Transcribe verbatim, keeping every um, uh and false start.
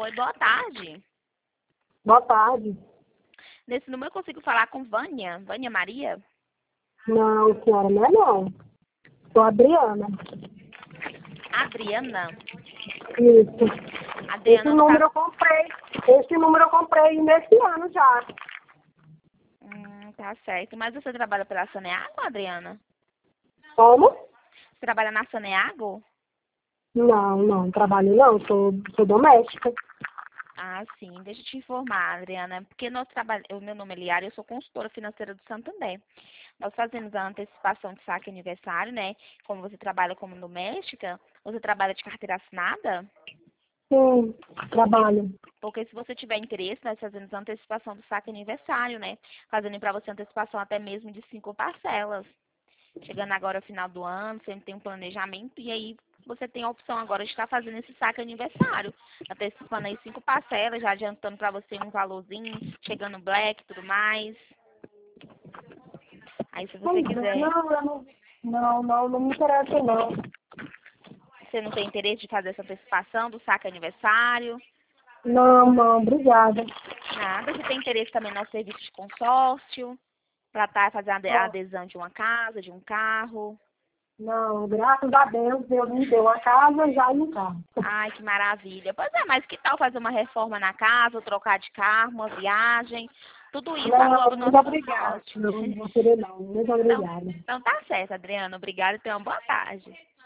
Oi, boa tarde. Boa tarde. Nesse número eu consigo falar com Vânia? Vânia Maria? Não, senhora, não é não. Sou Adriana. Adriana? Isso. Esse Adriana, no número caso... eu comprei. Esse número eu comprei nesse ano já. Hum, tá certo. Mas você trabalha pela Saneago, Adriana? Como? Você trabalha na Saneago? Não, não, trabalho não, sou, sou doméstica. Ah, sim. Deixa eu te informar, Adriana. Porque nós trabalhamos... O meu nome é Liara, eu sou consultora financeira do Santander. Nós fazemos a antecipação de saque aniversário, né? Como você trabalha como doméstica, você trabalha de carteira assinada? Sim, trabalho. Porque se você tiver interesse, nós fazemos a antecipação do saque aniversário, né? Fazendo para você antecipação até mesmo de cinco parcelas. Chegando agora ao final do ano, você tem um planejamento e aí você tem a opção agora de estar fazendo esse saque aniversário. Antecipando aí cinco parcelas, já adiantando para você um valorzinho, chegando black e tudo mais. Aí se você Pois é, quiser, não, eu não, não, não, não me interessa não. você não tem interesse de fazer essa antecipação do saque aniversário, Não, não, obrigada. nada. Você tem interesse também no serviço de consórcio, para estar fazendo a Não, adesão de uma casa, de um carro. não, graças a Deus, Deus me deu a casa já e um carro. Ai, que maravilha. Pois é, mas que tal fazer uma reforma na casa, trocar de carro, uma viagem? Tudo isso agora Não, o muito nosso obrigada. consórcio. Não, não vou querer não. Muito Então, obrigada. então tá certo, Adriana. Obrigada e tenha uma boa tarde.